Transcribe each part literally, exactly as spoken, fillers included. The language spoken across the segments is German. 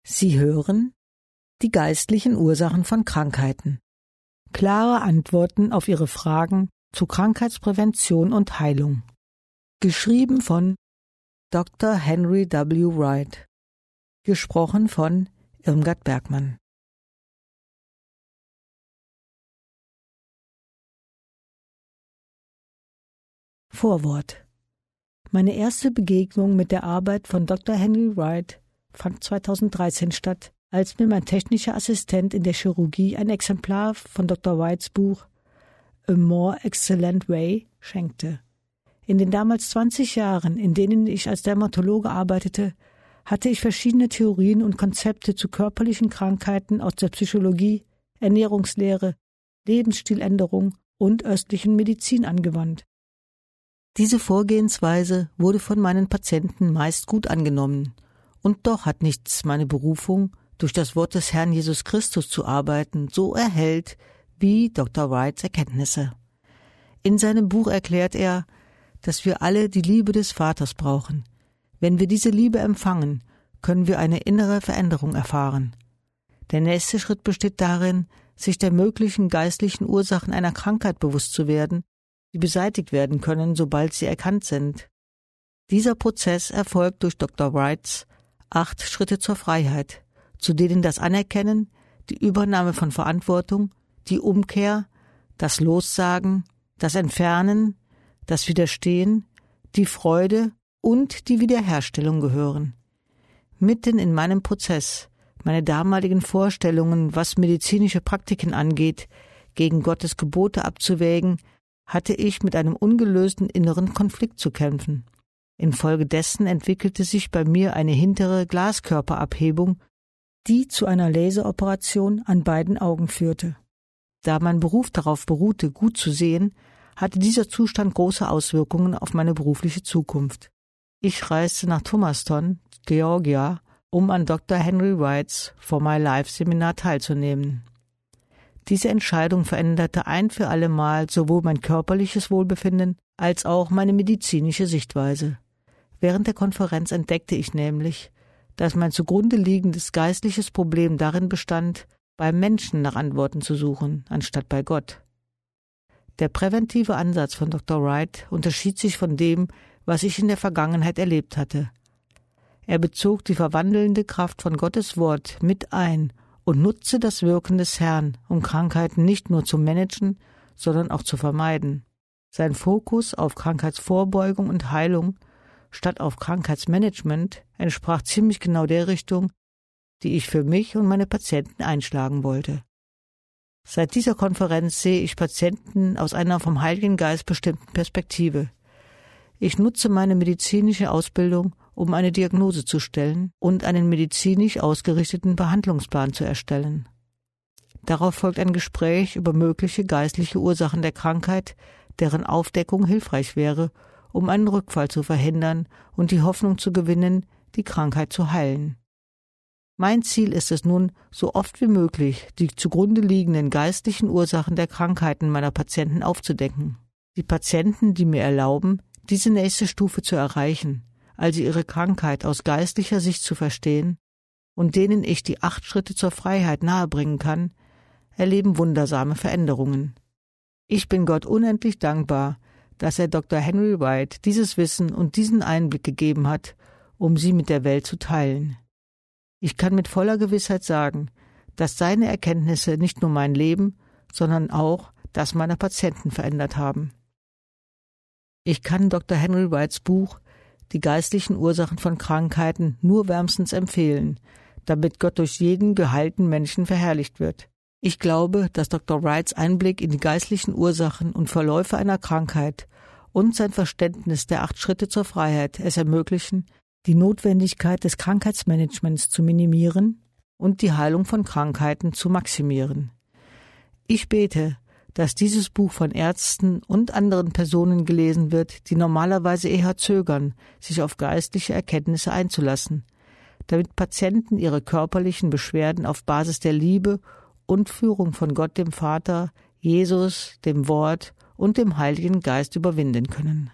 Sie hören die geistlichen Ursachen von Krankheiten. Klare Antworten auf Ihre Fragen zu Krankheitsprävention und Heilung. Geschrieben von Doktor Henry W. Wright. Gesprochen von Irmgard Bergmann. Vorwort. Meine erste Begegnung mit der Arbeit von Doktor Henry Wright fand zweitausenddreizehn statt, als mir mein technischer Assistent in der Chirurgie ein Exemplar von Doktor Wrights Buch A More Excellent Way schenkte. In den damals zwanzig Jahren, in denen ich als Dermatologe arbeitete, hatte ich verschiedene Theorien und Konzepte zu körperlichen Krankheiten aus der Psychologie, Ernährungslehre, Lebensstiländerung und östlichen Medizin angewandt. Diese Vorgehensweise wurde von meinen Patienten meist gut angenommen, und doch hat nichts meine Berufung, durch das Wort des Herrn Jesus Christus zu arbeiten, so erhellt wie Doktor Wrights Erkenntnisse. In seinem Buch erklärt er, dass wir alle die Liebe des Vaters brauchen. Wenn wir diese Liebe empfangen, können wir eine innere Veränderung erfahren. Der nächste Schritt besteht darin, sich der möglichen geistlichen Ursachen einer Krankheit bewusst zu werden, die beseitigt werden können, sobald sie erkannt sind. Dieser Prozess erfolgt durch Doktor Wrights acht Schritte zur Freiheit, zu denen das Anerkennen, die Übernahme von Verantwortung, die Umkehr, das Lossagen, das Entfernen, das Widerstehen, die Freude und die Wiederherstellung gehören. Mitten in meinem Prozess, meine damaligen Vorstellungen, was medizinische Praktiken angeht, gegen Gottes Gebote abzuwägen, hatte ich mit einem ungelösten inneren Konflikt zu kämpfen. Infolgedessen entwickelte sich bei mir eine hintere Glaskörperabhebung, die zu einer Laseroperation an beiden Augen führte. Da mein Beruf darauf beruhte, gut zu sehen, hatte dieser Zustand große Auswirkungen auf meine berufliche Zukunft. Ich reiste nach Thomaston, Georgia, um an Doktor Henry Wrights For My Life Seminar teilzunehmen. Diese Entscheidung veränderte ein für alle Mal sowohl mein körperliches Wohlbefinden als auch meine medizinische Sichtweise. Während der Konferenz entdeckte ich nämlich, dass mein zugrunde liegendes geistliches Problem darin bestand, beim Menschen nach Antworten zu suchen, anstatt bei Gott. Der präventive Ansatz von Doktor Wright unterschied sich von dem, was ich in der Vergangenheit erlebt hatte. Er bezog die verwandelnde Kraft von Gottes Wort mit ein und nutzte das Wirken des Herrn, um Krankheiten nicht nur zu managen, sondern auch zu vermeiden. Sein Fokus auf Krankheitsvorbeugung und Heilung statt auf Krankheitsmanagement entsprach ziemlich genau der Richtung, die ich für mich und meine Patienten einschlagen wollte. Seit dieser Konferenz sehe ich Patienten aus einer vom Heiligen Geist bestimmten Perspektive. Ich nutze meine medizinische Ausbildung, um eine Diagnose zu stellen und einen medizinisch ausgerichteten Behandlungsplan zu erstellen. Darauf folgt ein Gespräch über mögliche geistliche Ursachen der Krankheit, deren Aufdeckung hilfreich wäre, um einen Rückfall zu verhindern und die Hoffnung zu gewinnen, die Krankheit zu heilen. Mein Ziel ist es nun, so oft wie möglich die zugrunde liegenden geistlichen Ursachen der Krankheiten meiner Patienten aufzudecken. Die Patienten, die mir erlauben, diese nächste Stufe zu erreichen, also ihre Krankheit aus geistlicher Sicht zu verstehen und denen ich die acht Schritte zur Freiheit nahebringen kann, erleben wundersame Veränderungen. Ich bin Gott unendlich dankbar, dass er Doktor Henry Wright dieses Wissen und diesen Einblick gegeben hat, um sie mit der Welt zu teilen. Ich kann mit voller Gewissheit sagen, dass seine Erkenntnisse nicht nur mein Leben, sondern auch das meiner Patienten verändert haben. Ich kann Doktor Henry Wrights Buch Die geistlichen Ursachen von Krankheiten nur wärmstens empfehlen, damit Gott durch jeden geheilten Menschen verherrlicht wird. Ich glaube, dass Doktor Wrights Einblick in die geistlichen Ursachen und Verläufe einer Krankheit und sein Verständnis der acht Schritte zur Freiheit es ermöglichen, die Notwendigkeit des Krankheitsmanagements zu minimieren und die Heilung von Krankheiten zu maximieren. Ich bete, dass dieses Buch von Ärzten und anderen Personen gelesen wird, die normalerweise eher zögern, sich auf geistliche Erkenntnisse einzulassen, damit Patienten ihre körperlichen Beschwerden auf Basis der Liebe und Führung von Gott dem Vater, Jesus, dem Wort und dem Heiligen Geist überwinden können.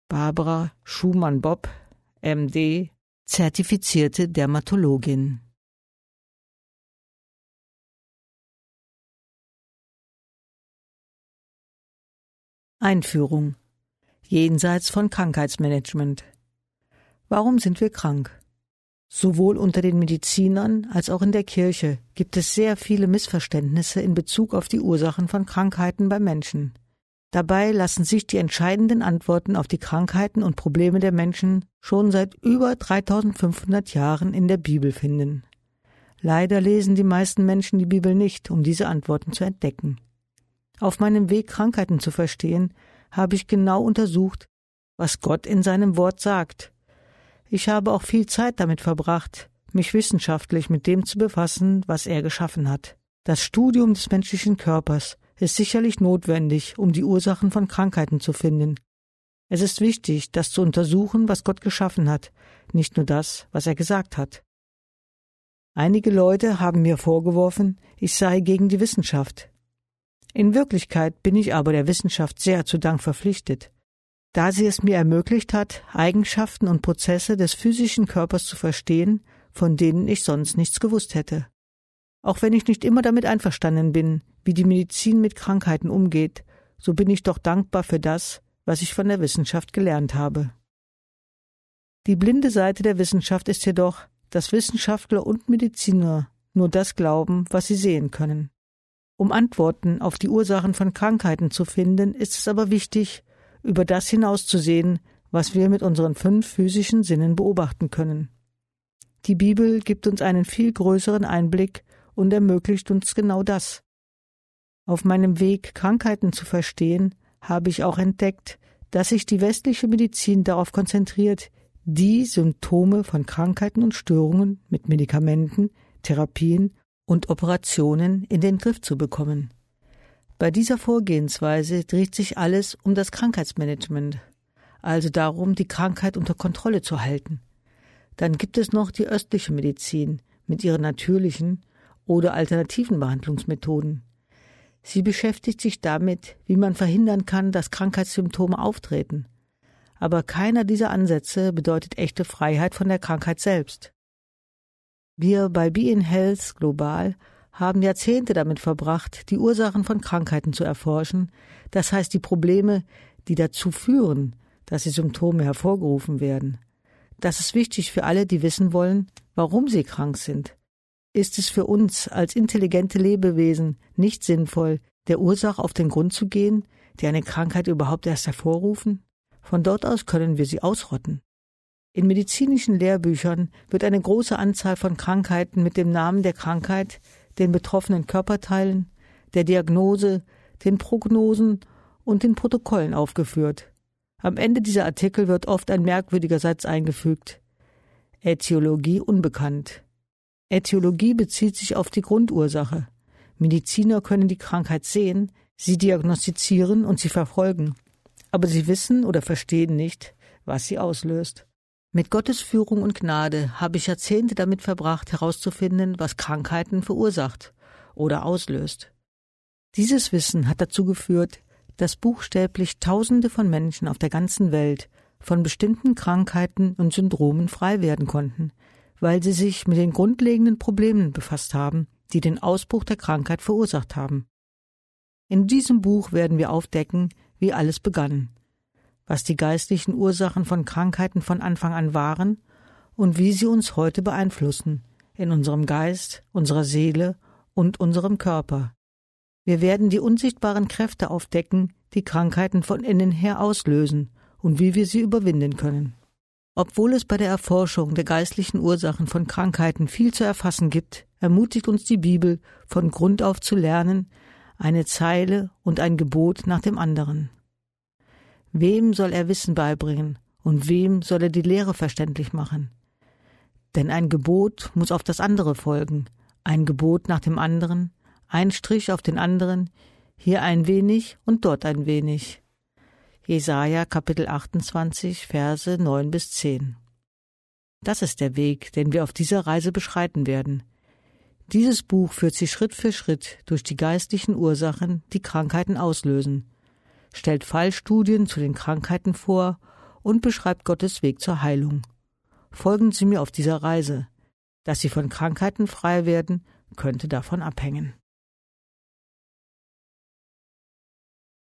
Barbara Schumann-Bopp, M D, zertifizierte Dermatologin. Einführung. Jenseits von Krankheitsmanagement. Warum sind wir krank? Sowohl unter den Medizinern als auch in der Kirche gibt es sehr viele Missverständnisse in Bezug auf die Ursachen von Krankheiten bei Menschen. Dabei lassen sich die entscheidenden Antworten auf die Krankheiten und Probleme der Menschen schon seit über dreitausendfünfhundert Jahren in der Bibel finden. Leider lesen die meisten Menschen die Bibel nicht, um diese Antworten zu entdecken. Auf meinem Weg, Krankheiten zu verstehen, habe ich genau untersucht, was Gott in seinem Wort sagt. Ich habe auch viel Zeit damit verbracht, mich wissenschaftlich mit dem zu befassen, was er geschaffen hat. Das Studium des menschlichen Körpers ist sicherlich notwendig, um die Ursachen von Krankheiten zu finden. Es ist wichtig, das zu untersuchen, was Gott geschaffen hat, nicht nur das, was er gesagt hat. Einige Leute haben mir vorgeworfen, ich sei gegen die Wissenschaft. In Wirklichkeit bin ich aber der Wissenschaft sehr zu Dank verpflichtet, da sie es mir ermöglicht hat, Eigenschaften und Prozesse des physischen Körpers zu verstehen, von denen ich sonst nichts gewusst hätte. Auch wenn ich nicht immer damit einverstanden bin, wie die Medizin mit Krankheiten umgeht, so bin ich doch dankbar für das, was ich von der Wissenschaft gelernt habe. Die blinde Seite der Wissenschaft ist jedoch, dass Wissenschaftler und Mediziner nur das glauben, was sie sehen können. Um Antworten auf die Ursachen von Krankheiten zu finden, ist es aber wichtig, über das hinauszusehen, was wir mit unseren fünf physischen Sinnen beobachten können. Die Bibel gibt uns einen viel größeren Einblick und ermöglicht uns genau das. Auf meinem Weg, Krankheiten zu verstehen, habe ich auch entdeckt, dass sich die westliche Medizin darauf konzentriert, die Symptome von Krankheiten und Störungen mit Medikamenten, Therapien und Operationen in den Griff zu bekommen. Bei dieser Vorgehensweise dreht sich alles um das Krankheitsmanagement, also darum, die Krankheit unter Kontrolle zu halten. Dann gibt es noch die östliche Medizin mit ihren natürlichen oder alternativen Behandlungsmethoden. Sie beschäftigt sich damit, wie man verhindern kann, dass Krankheitssymptome auftreten. Aber keiner dieser Ansätze bedeutet echte Freiheit von der Krankheit selbst. Wir bei Be in Health Global haben Jahrzehnte damit verbracht, die Ursachen von Krankheiten zu erforschen, das heißt die Probleme, die dazu führen, dass die Symptome hervorgerufen werden. Das ist wichtig für alle, die wissen wollen, warum sie krank sind. Ist es für uns als intelligente Lebewesen nicht sinnvoll, der Ursache auf den Grund zu gehen, die eine Krankheit überhaupt erst hervorrufen? Von dort aus können wir sie ausrotten. In medizinischen Lehrbüchern wird eine große Anzahl von Krankheiten mit dem Namen der Krankheit, den betroffenen Körperteilen, der Diagnose, den Prognosen und den Protokollen aufgeführt. Am Ende dieser Artikel wird oft ein merkwürdiger Satz eingefügt: Ätiologie unbekannt. Ätiologie bezieht sich auf die Grundursache. Mediziner können die Krankheit sehen, sie diagnostizieren und sie verfolgen. Aber sie wissen oder verstehen nicht, was sie auslöst. Mit Gottes Führung und Gnade habe ich Jahrzehnte damit verbracht, herauszufinden, was Krankheiten verursacht oder auslöst. Dieses Wissen hat dazu geführt, dass buchstäblich Tausende von Menschen auf der ganzen Welt von bestimmten Krankheiten und Syndromen frei werden konnten, weil sie sich mit den grundlegenden Problemen befasst haben, die den Ausbruch der Krankheit verursacht haben. In diesem Buch werden wir aufdecken, wie alles begann, was die geistlichen Ursachen von Krankheiten von Anfang an waren und wie sie uns heute beeinflussen, in unserem Geist, unserer Seele und unserem Körper. Wir werden die unsichtbaren Kräfte aufdecken, die Krankheiten von innen her auslösen und wie wir sie überwinden können. Obwohl es bei der Erforschung der geistlichen Ursachen von Krankheiten viel zu erfassen gibt, ermutigt uns die Bibel, von Grund auf zu lernen, eine Zeile und ein Gebot nach dem anderen. Wem soll er Wissen beibringen und wem soll er die Lehre verständlich machen? Denn ein Gebot muss auf das andere folgen, ein Gebot nach dem anderen, ein Strich auf den anderen, hier ein wenig und dort ein wenig. Jesaja Kapitel achtundzwanzig, Verse neun bis zehn. Das ist der Weg, den wir auf dieser Reise beschreiten werden. Dieses Buch führt Sie Schritt für Schritt durch die geistlichen Ursachen, die Krankheiten auslösen, stellt Fallstudien zu den Krankheiten vor und beschreibt Gottes Weg zur Heilung. Folgen Sie mir auf dieser Reise. Dass Sie von Krankheiten frei werden, könnte davon abhängen.